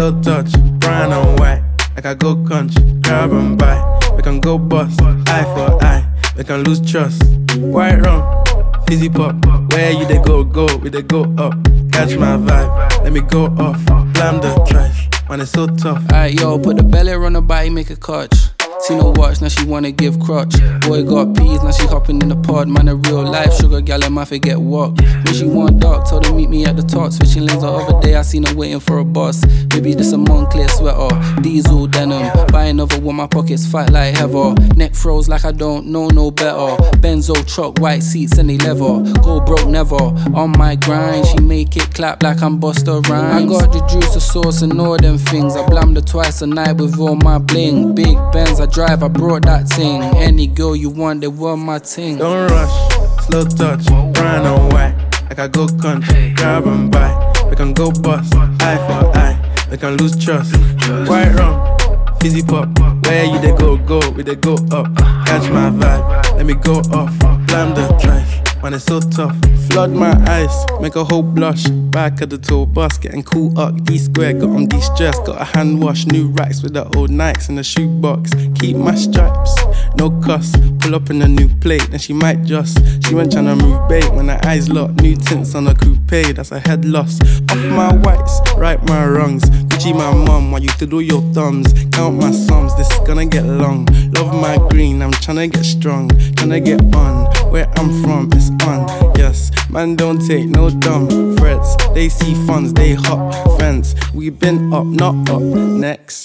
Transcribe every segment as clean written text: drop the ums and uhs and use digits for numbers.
slow touch, brown and white. Like I go country, grab and buy. We can go bust, eye for eye. We can lose trust. White rum, fizzy pop. Where you they go, we they go up. Catch my vibe, let me go off. Blam the trash, man it's so tough. Alright yo, put the belly on the body, make a catch. See no watch, now she wanna give crutch. Boy got peas, now she hopping in the pod. Man a real life sugar gal, and my forget walk. When she want dark, told her meet me at the top. Switching lanes the other day, I seen her waiting for a bus. Maybe this a Moncler sweater, diesel denim. Buy another one, my pockets fat like heather. Neck froze like I don't know no better. Benzo truck, white seats and they leather. Go broke never, on my grind. She make it clap like I'm Busta Rhymes. I got the juice, the sauce and all them things. I blammed her twice a night with all my bling. Big Benz, I drive, I brought that thing. Any girl you want, they want my thing. Don't rush, slow touch, brown and white. Like I go country, grab and buy. We can go bust, eye for eye. We can lose trust. White rum, fizzy pop. Where you they go, we they go up. Catch my vibe, let me go off. Blam the trash, man it's so tough. Flood my eyes, make a whole blush. Back of the tour bus, getting cool up. D-square, got on de-stress. Got a hand wash, new racks with the old Nikes in the shoebox. Keep my stripes, no cuss. Pull up in a new plate, then she might just. She went tryna move bait when her eyes locked. New tints on a coupe, that's a head loss. Off my whites, right my wrongs. Gucci my mum, while you twiddle your thumbs. Count my sums, this is gonna get long. Love my green, I'm tryna get strong. Tryna get on, where I'm from, it's on. Yes, man don't take no dumb threats. They see funds, they hop fence. We been up, not up, next.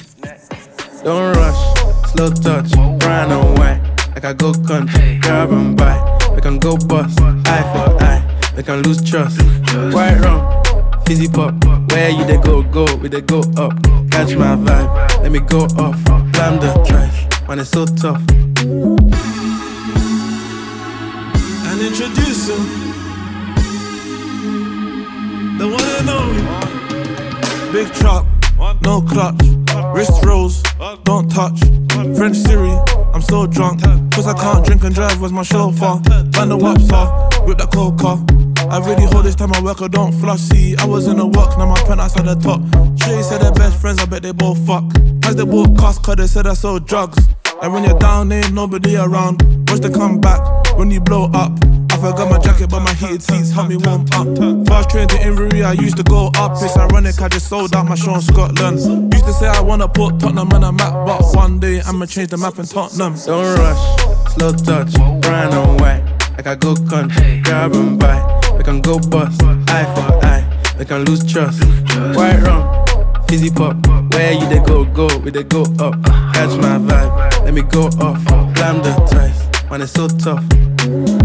Don't rush, slow touch, brown and white. Like I go country, grab and buy. We can go bust, eye for eye. We can lose trust. White rum, fizzy pop. Where you they go, we they go up. Catch my vibe, let me go off. Blam the trash, man it's so tough. And introduce him, the one and only. Big truck, no clutch. Wrist rolls, don't touch. French Siri, I'm so drunk. Cause I can't drink and drive, where's my chauffeur? Band the wapsa, with the coca. I really hold this time I work, I don't flush. See, I was in the work, now my penthouse at the top. Shorty said they're best friends, I bet they both fuck. As they both cost, cause they said I sold drugs. And when you're down, ain't nobody around. Watch the comeback when you blow up. I forgot my jacket, but my heated seats help me warm up. Fast train to Inverie, I used to go up. It's ironic, I just sold out my show in Scotland. Used to say I wanna put Tottenham on a map, but one day I'ma change the map in Tottenham. Don't rush, slow touch, brown and white. Like I go country, grab and buy. We can go bust, eye for eye. We can lose trust. White rum, fizzy pop. Where you they go, we they go up. Catch my vibe, let me go off. Blam the trash, man it's so tough.